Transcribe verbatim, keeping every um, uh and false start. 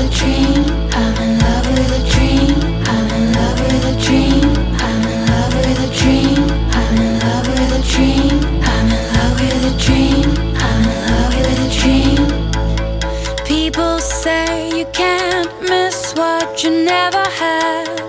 a dream. I'm in love with a dream. I'm in love with a dream. I'm in love with a dream. I'm in love with a dream. I'm in love with a dream. I'm in love with a dream. People say you can't miss what you never had.